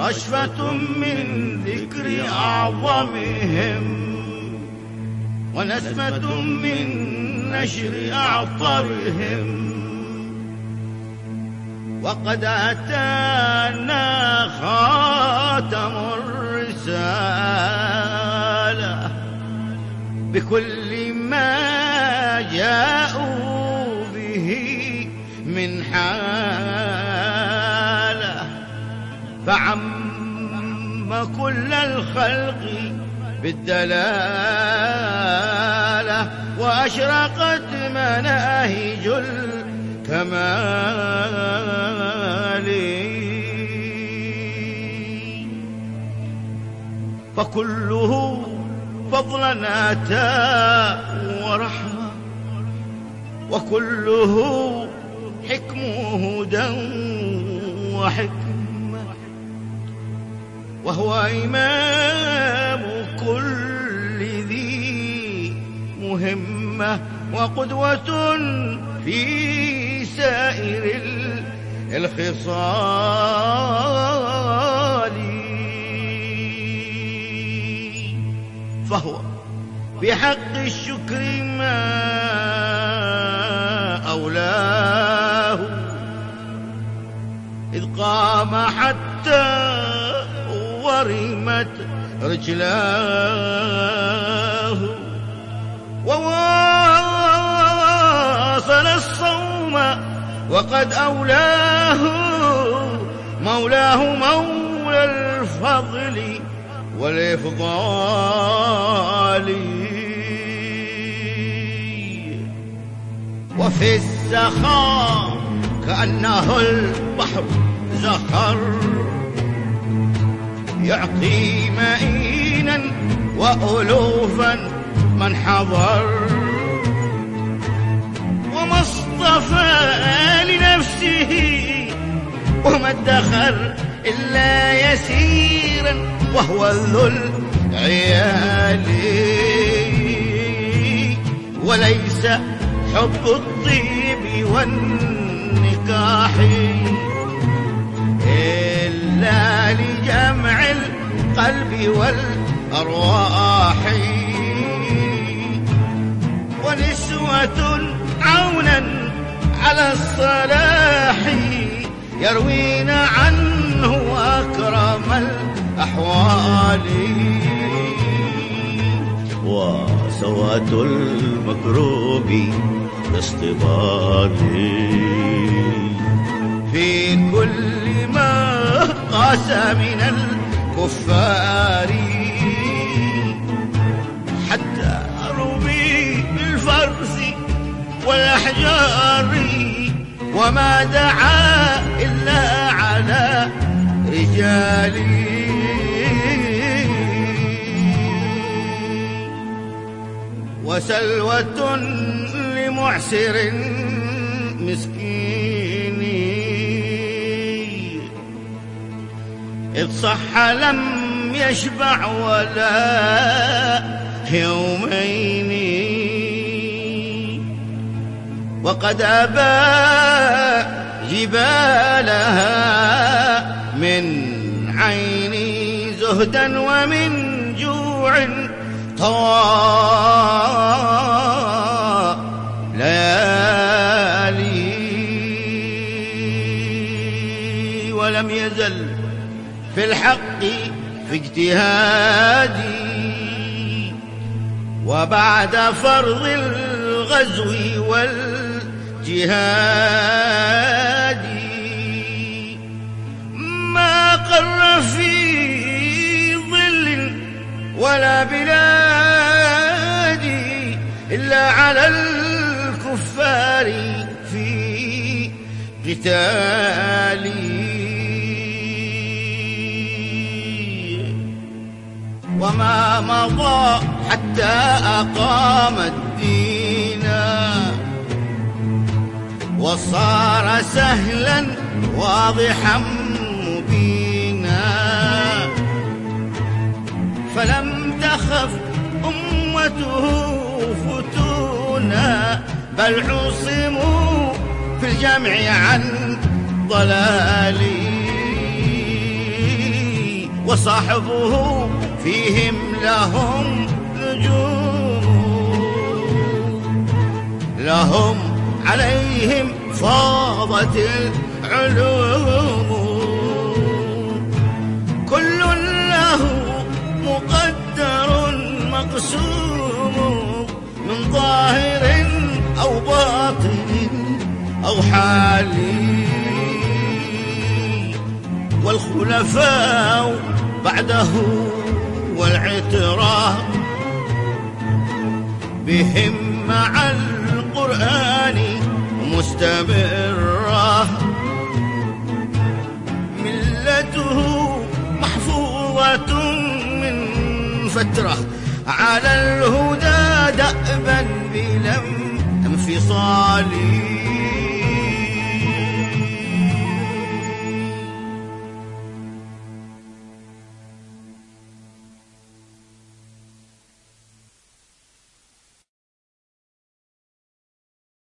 رشفة من ذكر أعظمهم ونسمة من نشر أعطرهم. وقد أتانا خاتم الرسالة بكل ما جاءوا به من حالة، فعم كل الخلق بالدلالة وأشرقت مناهج الكمال. فكله فضلا أتى ورحمة، وكله حكم هدى وحكمة، وهو إمام كل ذي مهمة وقدوة في سائر الخصال. فهو بحق الشكر ما أولاه، إذ قام حتى ورمت رجلاه، وواصل الصوم وقد أولاه مولاه مولى الفضل والإفضال. وفي السخاء كأنه البحر زخر، يعطي مئينا وألوفا من حضر، وما اصطفى لنفسه وما ادخر إلا يسيرا، وهو ذو العيال. وليس حب الطيب والنكاح إلا لجمع القلب والأرواح، ونسوة عونا على الصلاح يروين عنه أكرم الأحوال. وسواد المكروب باصطبار في كل ما قاس من الكفار، حتى رمي بالفرس والأحجار، وما دعا إلا على رجالي. وسلوة لمعسر مسكين، إذ صح لم يشبع ولا يومين، وقد أبى جبالها من عيني زهدا ومن جوع طوى ليالي. ولم يزل في الحق في اجتهادي، وبعد فرض الغزو والجهاد ما قر في ظل ولا بلاد إلا على الكفار في قتالي. وما مضى حتى أقام الدين، وصار سهلا واضحا مبينا، فلم تخف أمته فتونا، بل عصموا في الجمع عن ضلالي. وصحبه فيهم لهم نجوم، لهم عليهم فاضت العلوم، كل له مقدر مقسوم، من ظاهر أو باطن أو حالي، والخلفاء بعده والعترة بهم مع القرآن مستمرة، ملته محفوظة من فترة على الهدى دأبا بلا انفصال.